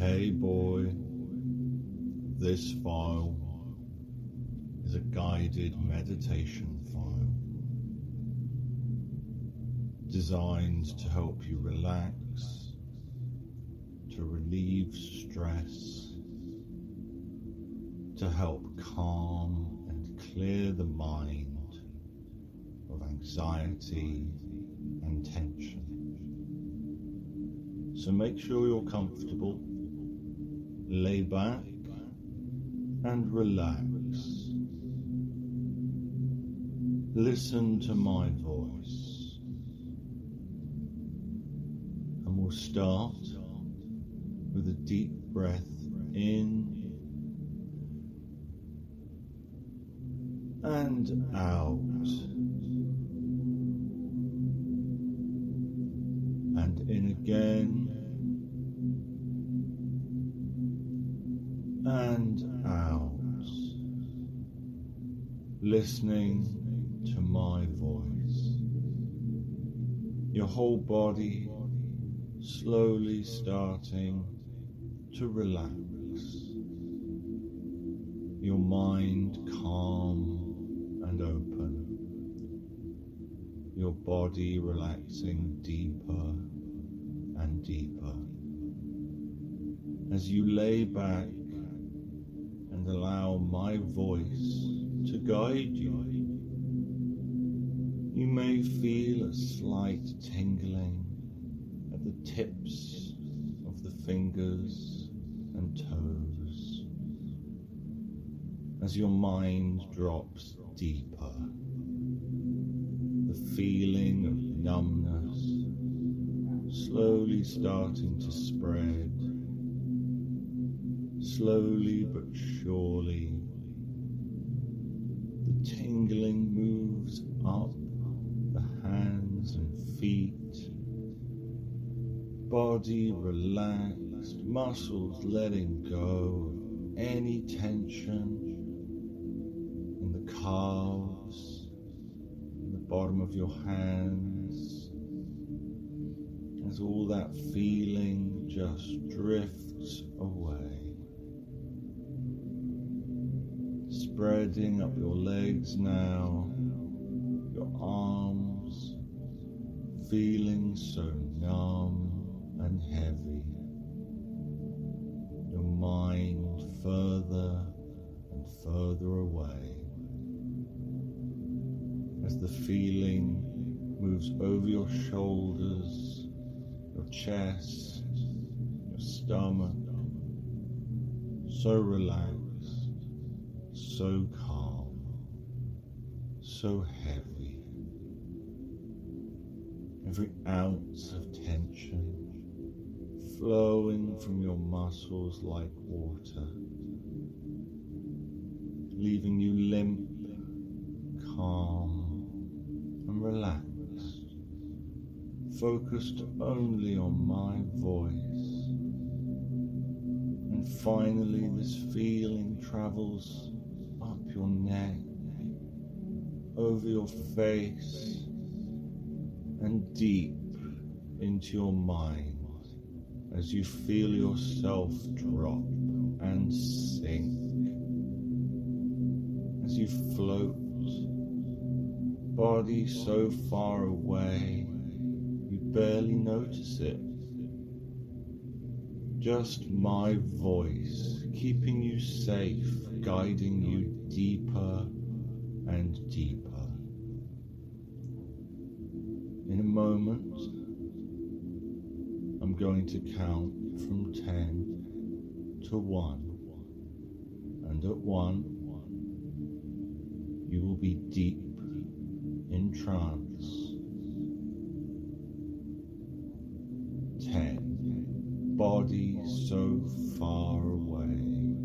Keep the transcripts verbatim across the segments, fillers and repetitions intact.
Hey boy, this file is a guided meditation file designed to help you relax, to relieve stress, to help calm and clear the mind of anxiety and tension. So make sure you're comfortable, lay back and relax. Listen to my voice, and we'll start with a deep breath in and out, and in again and out, listening to my voice. Your whole body slowly starting to relax. Your mind calm and open. Your body relaxing deeper and deeper. As you lay back and allow my voice to guide you, you may feel a slight tingling at the tips of the fingers and toes as your mind drops deeper. The feeling of numbness slowly starting to spread. Slowly but surely, the tingling moves up the hands and feet, body relaxed, muscles letting go of any tension in the calves, in the bottom of your hands, as all that feeling just drifts away. Spreading up your legs now, your arms feeling so numb and heavy, your mind further and further away as the feeling moves over your shoulders, your chest, your stomach, so relaxed, so calm, so heavy. Every ounce of tension flowing from your muscles like water, leaving you limp, calm, and relaxed, focused only on my voice. And finally, this feeling travels up your neck, over your face, and deep into your mind as you feel yourself drop and sink, as you float, body so far away you barely notice it. Just my voice keeping you safe, guiding you deeper and deeper. In a moment, I'm going to count from ten to one, and at one, you will be deep in trance. Ten, body so far away.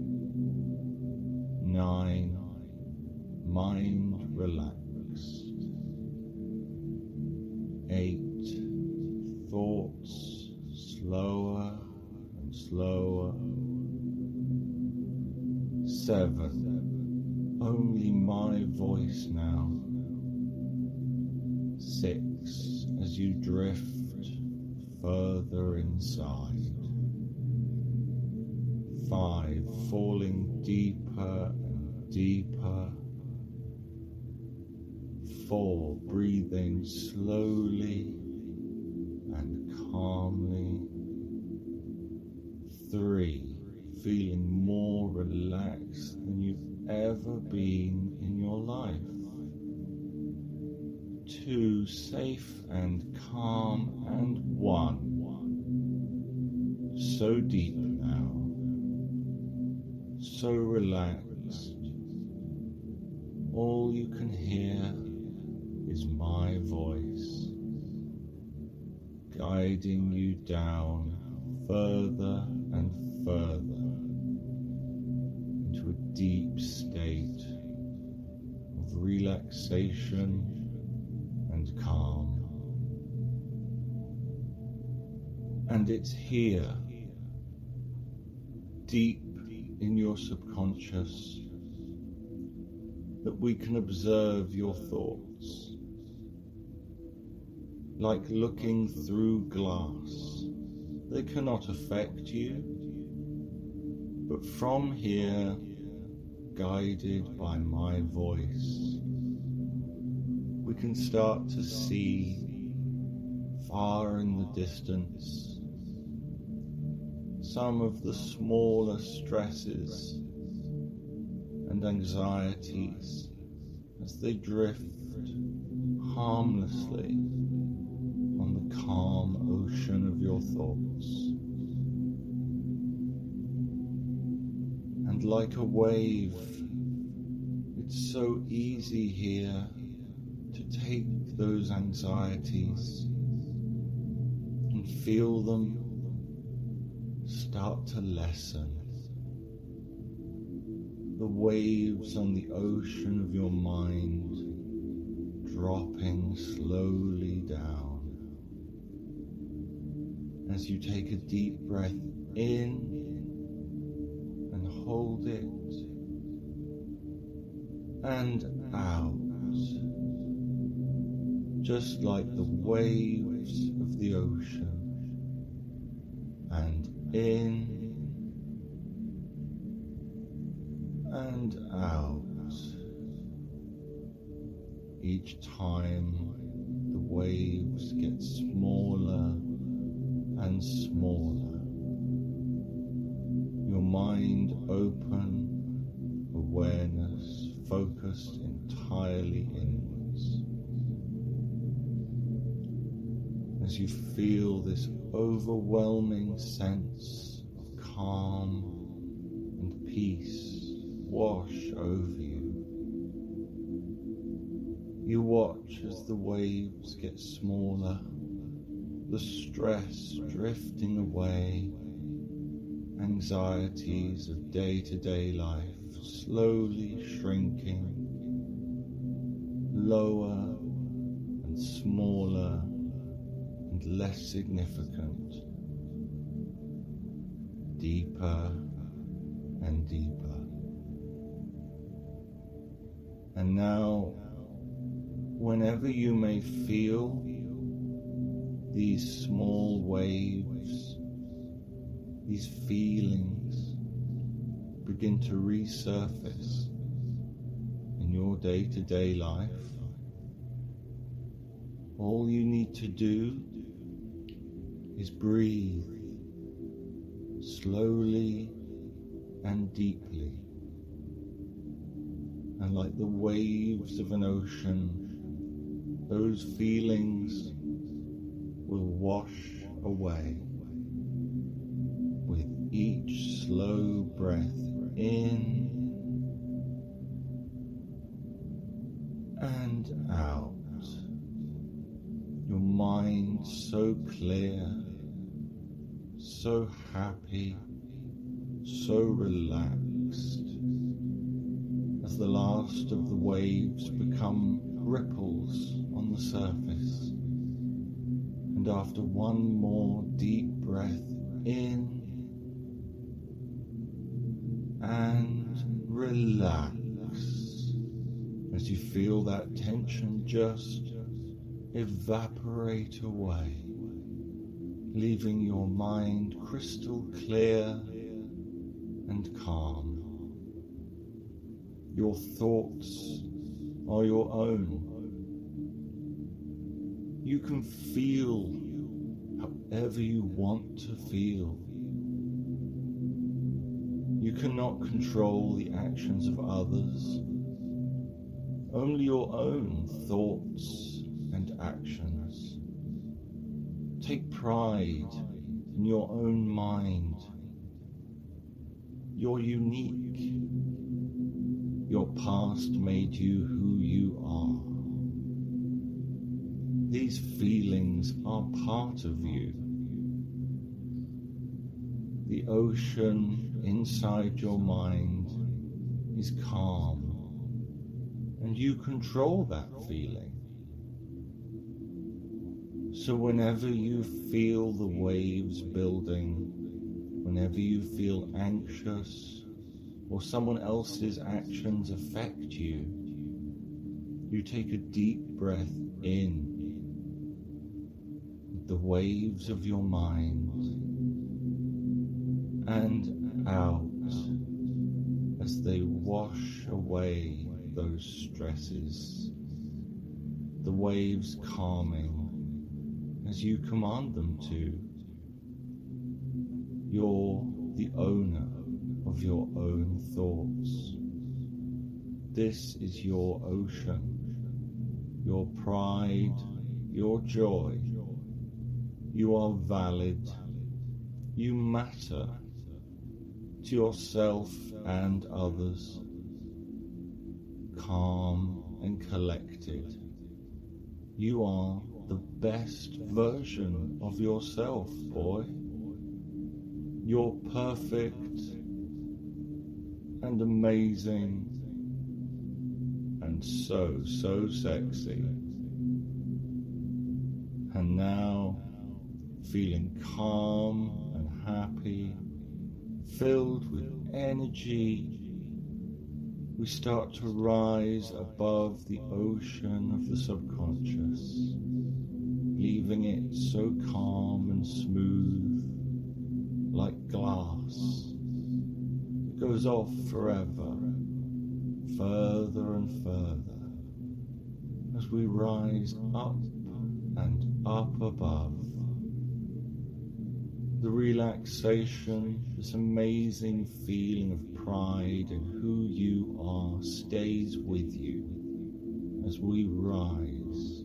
Nine, mind relaxed. Eight, thoughts slower and slower. Seven, only my voice now. Six, as you drift further inside. Five, falling deeper and deeper. Four, breathing slowly and calmly. Three, feeling more relaxed than you've ever been in your life. Two, safe and calm. And one, so deep now, so relaxed. All you can hear is my voice, guiding you down further and further into a deep state of relaxation and calm. And it's here, deep in your subconscious, that we can observe your thoughts, like looking through glass. They cannot affect you, but from here, guided by my voice, we can start to see far in the distance some of the smaller stresses and anxieties as they drift harmlessly on the calm ocean of your thoughts. And like a wave, it's so easy here to take those anxieties and feel them start to lessen. The waves on the ocean of your mind dropping slowly down as you take a deep breath in and hold it, and out, just like the waves of the ocean, and in and out. Each time the waves get smaller and smaller, your mind open, awareness focused entirely inwards. As you feel this overwhelming sense of calm and peace wash over you, you watch as the waves get smaller, the stress drifting away, anxieties of day-to-day life slowly shrinking, lower and smaller and less significant, deeper and deeper. And now, whenever you may feel these small waves, these feelings begin to resurface in your day-to-day life, all you need to do is breathe slowly and deeply. And like the waves of an ocean, those feelings will wash away with each slow breath in and out. Your mind so clear, so happy, so relaxed, as the last of the waves become ripples on the surface. And after one more deep breath in and relax, as you feel that tension just evaporate away, leaving your mind crystal clear and calm. Your thoughts are your own. You can feel however you want to feel. You cannot control the actions of others, only your own thoughts and actions. Take pride in your own mind. You're unique. Your past made you who you are. These feelings are part of you. The ocean inside your mind is calm, and you control that feeling. So whenever you feel the waves building, whenever you feel anxious, or someone else's actions affect you, you take a deep breath in with the waves of your mind and out as they wash away those stresses, the waves calming as you command them to. You're the owner of your own thoughts. This is your ocean, your pride, your joy. You are valid. You matter to yourself and others. Calm and collected. You are the best version of yourself, boy. You're perfect and amazing and so, so sexy. And now, feeling calm and happy, filled with energy, we start to rise above the ocean of the subconscious, leaving it so calm and smooth, like glass. It goes off forever, further and further, as we rise up and up above. The relaxation, this amazing feeling of pride in who you are, stays with you as we rise.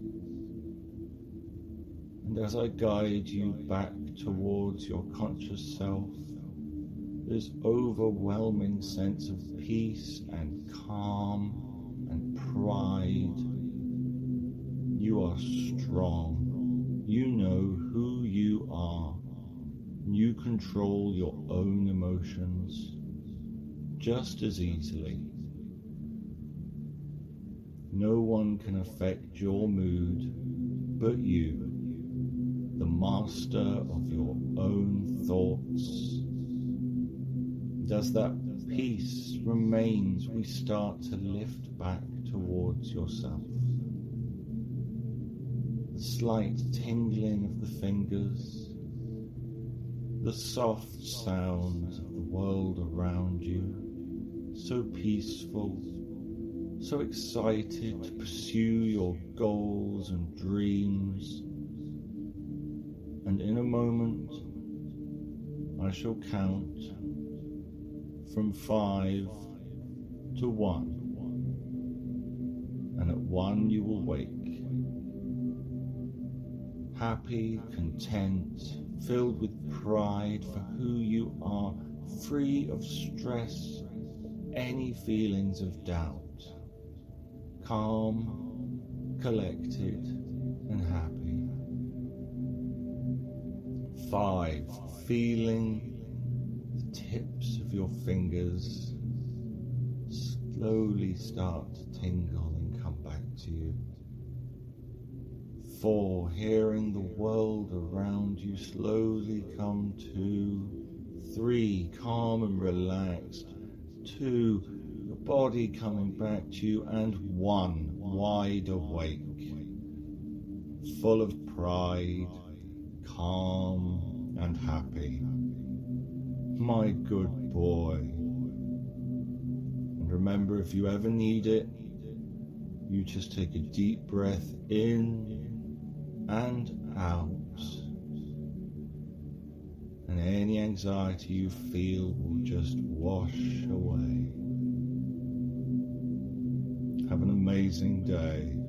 And as I guide you back towards your conscious self, this overwhelming sense of peace and calm and pride. You are strong. You know who you are. You control your own emotions just as easily. No one can affect your mood but you, the master of your own thoughts. And as that peace remains, we start to lift back towards yourself. The slight tingling of the fingers, the soft sounds of the world around you, so peaceful, so excited to pursue your goals and dreams. And in a moment, I shall count from five to one, and at one you will wake, happy, content, filled with pride for who you are, free of stress, any feelings of doubt, calm, collected, and happy. Five, feeling the tips of your fingers slowly start to tingle and come back to you. Four, hearing the world around you slowly come to. Three, calm and relaxed. Two, your body coming back to you. And one, wide awake, full of pride, calm and happy. my good boy. And remember, if you ever need it, you just take a deep breath in and out. And any anxiety you feel will just wash away. Have an amazing day.